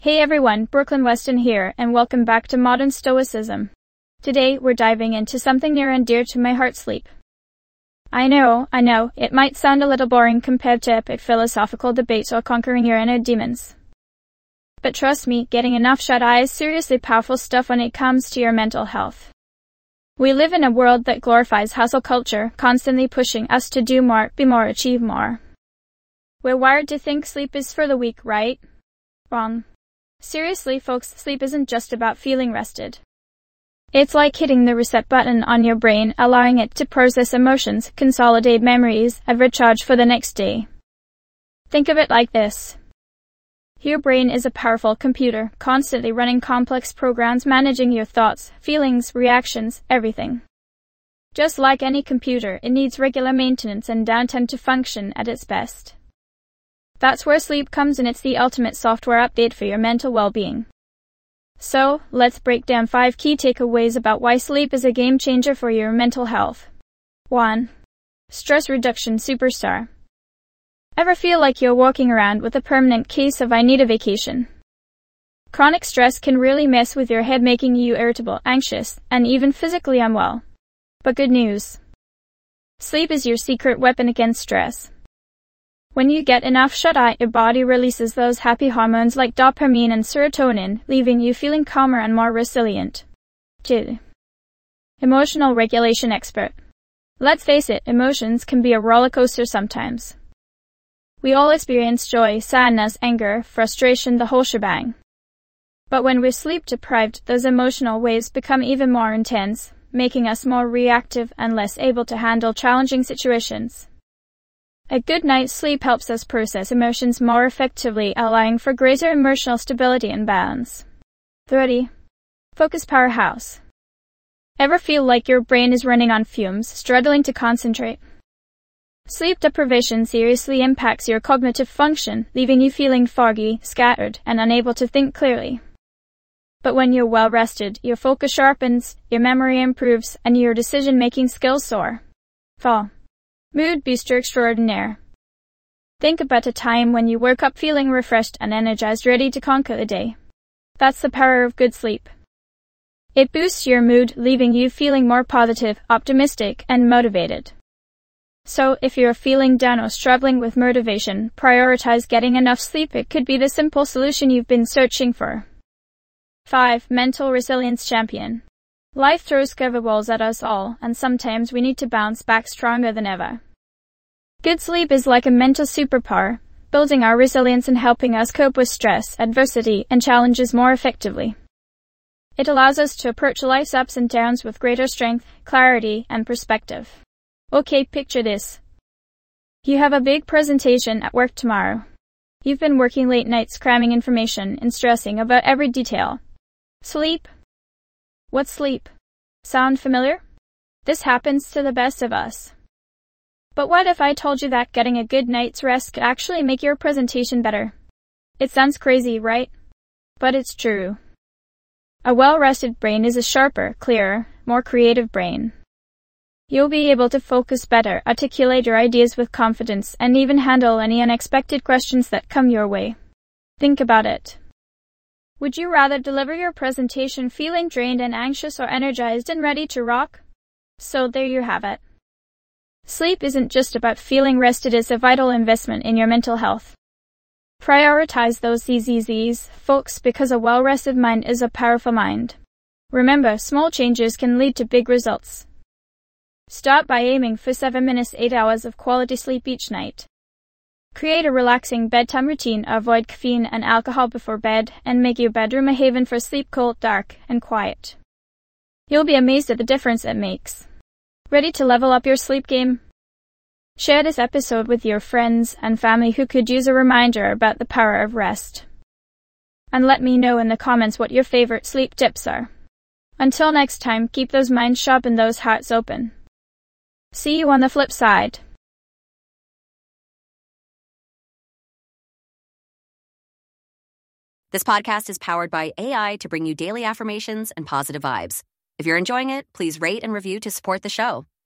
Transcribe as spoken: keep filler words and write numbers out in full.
Hey everyone, Brooklyn Weston here, and welcome back to Modern Stoicism. Today, we're diving into something near and dear to my heart: sleep. I know, I know, it might sound a little boring compared to epic philosophical debates or conquering your inner demons. But trust me, getting enough shut-eye is seriously powerful stuff when it comes to your mental health. We live in a world that glorifies hustle culture, constantly pushing us to do more, be more, achieve more. We're wired to think sleep is for the weak, right? Wrong. Seriously, folks, sleep isn't just about feeling rested. It's like hitting the reset button on your brain, allowing it to process emotions, consolidate memories, and recharge for the next day. Think of it like this. Your brain is a powerful computer, constantly running complex programs managing your thoughts, feelings, reactions, everything. Just like any computer, it needs regular maintenance and downtime to function at its best. That's where sleep comes in. It's the ultimate software update for your mental well-being. So, let's break down five key takeaways about why sleep is a game changer for your mental health. one. Stress reduction superstar. Ever feel like you're walking around with a permanent case of "I need a vacation"? Chronic stress can really mess with your head, making you irritable, anxious, and even physically unwell. But good news. Sleep is your secret weapon against stress. When you get enough shut-eye, your body releases those happy hormones like dopamine and serotonin, leaving you feeling calmer and more resilient. two. Emotional regulation expert. Let's face it, emotions can be a roller coaster sometimes. We all experience joy, sadness, anger, frustration, the whole shebang. But when we're sleep deprived, those emotional waves become even more intense, making us more reactive and less able to handle challenging situations. A good night's sleep helps us process emotions more effectively, allowing for greater emotional stability and balance. three. Focus powerhouse. Ever feel like your brain is running on fumes, struggling to concentrate? Sleep deprivation seriously impacts your cognitive function, leaving you feeling foggy, scattered, and unable to think clearly. But when you're well rested, your focus sharpens, your memory improves, and your decision-making skills soar. four. Mood booster extraordinaire. Think about a time when you woke up feeling refreshed and energized, ready to conquer the day. That's the power of good sleep. It boosts your mood, leaving you feeling more positive, optimistic, and motivated. So, if you're feeling down or struggling with motivation, prioritize getting enough sleep. It could be the simple solution you've been searching for. five. Mental resilience champion. Life throws curveballs at us all, and sometimes we need to bounce back stronger than ever. Good sleep is like a mental superpower, building our resilience and helping us cope with stress, adversity, and challenges more effectively. It allows us to approach life's ups and downs with greater strength, clarity, and perspective. Okay, picture this. You have a big presentation at work tomorrow. You've been working late nights cramming information and stressing about every detail. Sleep? What's sleep? Sound familiar? This happens to the best of us. But what if I told you that getting a good night's rest could actually make your presentation better? It sounds crazy, right? But it's true. A well-rested brain is a sharper, clearer, more creative brain. You'll be able to focus better, articulate your ideas with confidence, and even handle any unexpected questions that come your way. Think about it. Would you rather deliver your presentation feeling drained and anxious, or energized and ready to rock? So there you have it. Sleep isn't just about feeling rested, it's a vital investment in your mental health. Prioritize those Z Z Zs, folks, because a well-rested mind is a powerful mind. Remember, small changes can lead to big results. Start by aiming for seven minutes, eight hours of quality sleep each night. Create a relaxing bedtime routine, avoid caffeine and alcohol before bed, and make your bedroom a haven for sleep, cold, dark, and quiet. You'll be amazed at the difference it makes. Ready to level up your sleep game? Share this episode with your friends and family who could use a reminder about the power of rest. And let me know in the comments what your favorite sleep tips are. Until next time, keep those minds sharp and those hearts open. See you on the flip side. This podcast is powered by A I to bring you daily affirmations and positive vibes. If you're enjoying it, please rate and review to support the show.